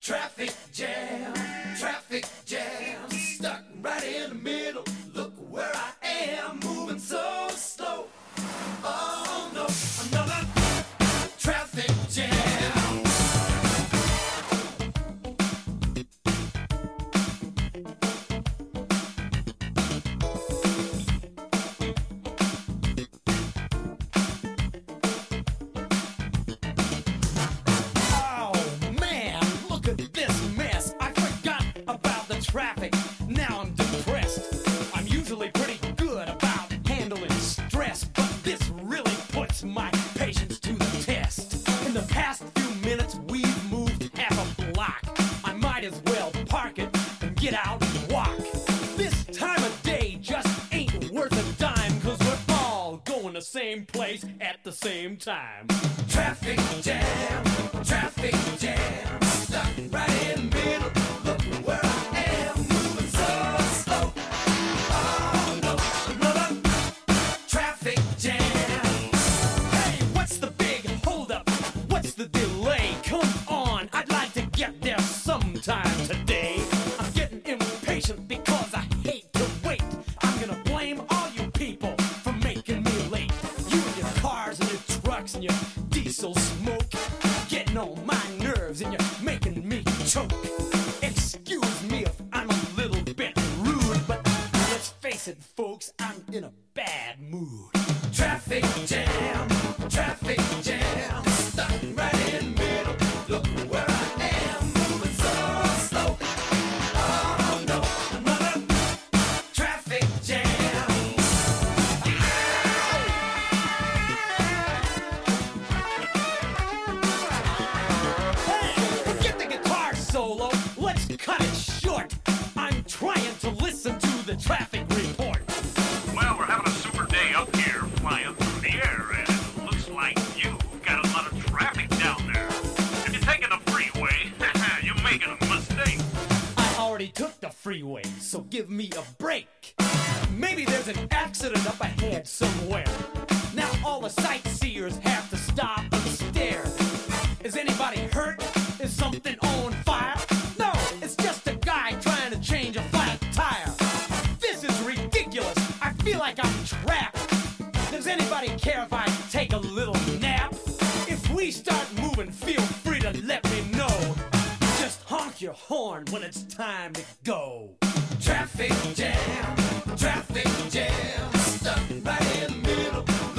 Traffic jam, stuck right in the middle. Look where I am, moving so slow. Oh no, another traffic jam. Traffic. Now I'm depressed. I'm usually pretty good about handling stress, but this really puts my patience to the test. In the past few minutes, we've moved half a block. I might as well park it and get out and walk. This time of day just ain't worth a dime, 'cause we're all going the same place at the same time. Traffic jam, stuck right in the middle. Look where I am, moving so slow. Oh no, another traffic jam. Hey, what's the big holdup? What's the delay? Come on, I'd like to get there sometime today. I'm getting impatient because I hate to wait. I'm gonna blame all you people for making me late. You and your cars and your trucks and your diesel smoke, getting on my nerves and you're making me choke. Excuse me if I'm a little bit rude, but let's face it, folks, I'm in a bad mood. Traffic jam, stuck right in the middle. Look where I am, moving so slow. Oh no, another traffic jam. Hey, forget the guitar solo, let's cut it short. I'm trying to listen to the traffic report. Well, we're having a super day up here, flying through the air, and it looks like you've got a lot of traffic down there. If you're taking the freeway, you're making a mistake. I already took the freeway, so give me a break. Maybe there's an accident up ahead somewhere. Now all the sightseers have to stop and stare. Is anybody hurt? Is something on fire? No, it's just a guy trying to change a flat tire. This is ridiculous. I feel like I'm trapped. Does anybody care if I take a little nap? If we start moving, feel free to let me know. Just honk your horn when it's time to go. Traffic jam, stuck right in the middle.